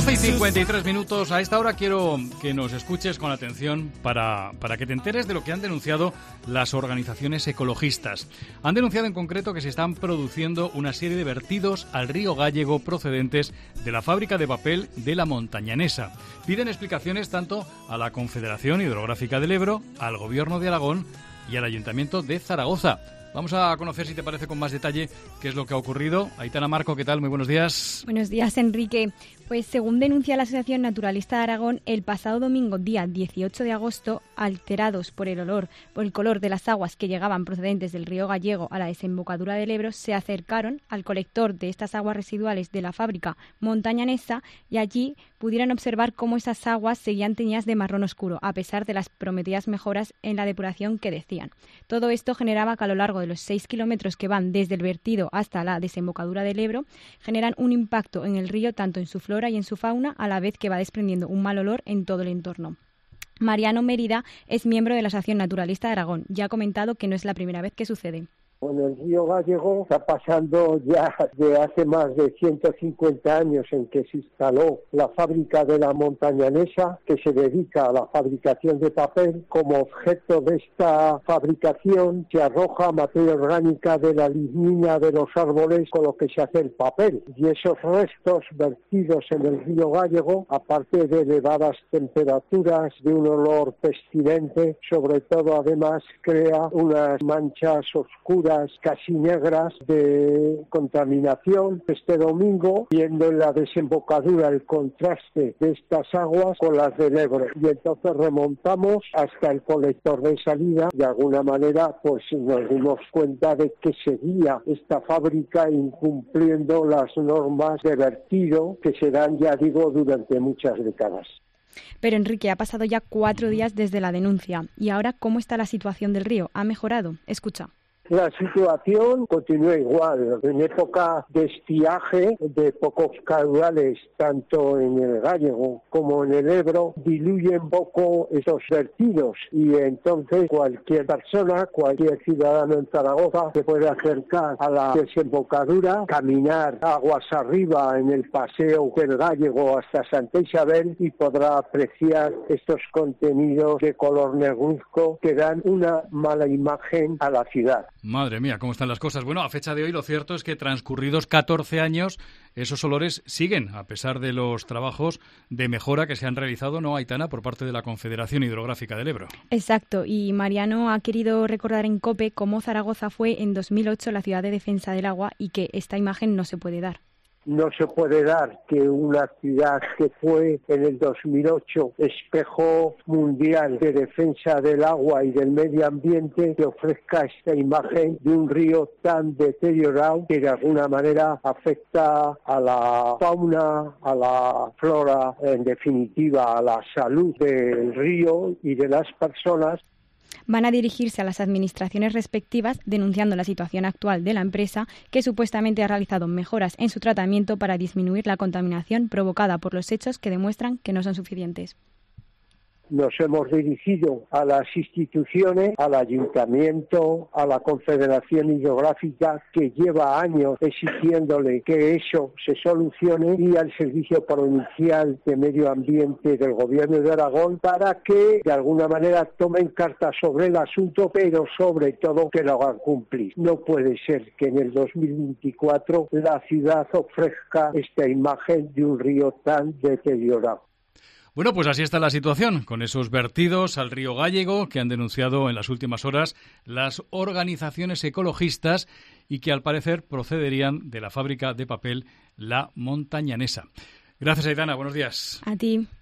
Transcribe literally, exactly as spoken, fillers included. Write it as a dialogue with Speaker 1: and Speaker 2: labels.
Speaker 1: doce y cincuenta y tres minutos. A esta hora quiero que nos escuches con atención para, para que te enteres de lo que han denunciado las organizaciones ecologistas. Han denunciado en concreto que se están produciendo una serie de vertidos al río Gállego procedentes de la fábrica de papel de la Montañanesa. Piden explicaciones tanto a la Confederación Hidrográfica del Ebro, al Gobierno de Aragón y al Ayuntamiento de Zaragoza. Vamos a conocer, si te parece, con más detalle qué es lo que ha ocurrido. Aitana Marco, ¿qué tal? Muy buenos días.
Speaker 2: Buenos días, Enrique. Pues según denuncia la Asociación Naturalista de Aragón, el pasado domingo, día dieciocho de agosto, alterados por el olor, por el color de las aguas que llegaban procedentes del río Gállego a la desembocadura del Ebro, se acercaron al colector de estas aguas residuales de la fábrica Montañanesa y allí pudieron observar cómo esas aguas seguían teñidas de marrón oscuro, a pesar de las prometidas mejoras en la depuración que decían. Todo esto generaba que a lo largo de los seis kilómetros que van desde el vertido hasta la desembocadura del Ebro, generan un impacto en el río tanto en su flora y en su fauna, a la vez que va desprendiendo un mal olor en todo el entorno. Mariano Mérida es miembro de la Asociación Naturalista de Aragón y ha comentado que no es la primera vez que sucede.
Speaker 3: En el río Gállego está pasando ya de hace más de ciento cincuenta años en que se instaló la fábrica de la Montañanesa, que se dedica a la fabricación de papel. Como objeto de esta fabricación se arroja materia orgánica de la lignina de los árboles con lo que se hace el papel. Y esos restos vertidos en el río Gállego, aparte de elevadas temperaturas, de un olor pestilente, sobre todo además crea unas manchas oscuras, casi negras de contaminación. Este domingo, viendo en la desembocadura el contraste de estas aguas con las del Ebro, y entonces remontamos hasta el colector de salida. De alguna manera pues nos dimos cuenta de que seguía esta fábrica incumpliendo las normas de vertido que se dan, ya digo, durante muchas décadas.
Speaker 2: Pero Enrique, ha pasado ya cuatro días desde la denuncia y ahora ¿cómo está la situación del río? ¿Ha mejorado? Escucha.
Speaker 3: La situación continúa igual. En época de estiaje, de pocos caudales, tanto en el Gállego como en el Ebro, diluyen poco esos vertidos y entonces cualquier persona, cualquier ciudadano en Zaragoza se puede acercar a la desembocadura, caminar aguas arriba en el paseo del Gállego hasta Santa Isabel y podrá apreciar estos contenidos de color negruzco que dan una mala imagen a la ciudad.
Speaker 1: Madre mía, ¿cómo están las cosas? Bueno, a fecha de hoy lo cierto es que transcurridos catorce años, esos olores siguen, a pesar de los trabajos de mejora que se han realizado, ¿no, Aitana?, por parte de la Confederación Hidrográfica del Ebro.
Speaker 2: Exacto, y Mariano ha querido recordar en COPE cómo Zaragoza fue en dos mil ocho la ciudad de defensa del agua y que esta imagen no se puede dar.
Speaker 3: No se puede dar que una ciudad que fue en el dos mil ocho espejo mundial de defensa del agua y del medio ambiente te ofrezca esta imagen de un río tan deteriorado que de alguna manera afecta a la fauna, a la flora, en definitiva a la salud del río y de las personas.
Speaker 2: Van a dirigirse a las administraciones respectivas denunciando la situación actual de la empresa que supuestamente ha realizado mejoras en su tratamiento para disminuir la contaminación provocada por los hechos que demuestran que no son suficientes.
Speaker 3: Nos hemos dirigido a las instituciones, al Ayuntamiento, a la Confederación Hidrográfica, que lleva años exigiéndole que eso se solucione, y al Servicio Provincial de Medio Ambiente del Gobierno de Aragón para que de alguna manera tomen cartas sobre el asunto, pero sobre todo que lo hagan cumplir. No puede ser que en el dos mil veinticuatro la ciudad ofrezca esta imagen de un río tan deteriorado.
Speaker 1: Bueno, pues así está la situación, con esos vertidos al río Gállego que han denunciado en las últimas horas las organizaciones ecologistas y que al parecer procederían de la fábrica de papel La Montañanesa. Gracias, Aitana. Buenos días.
Speaker 2: A ti.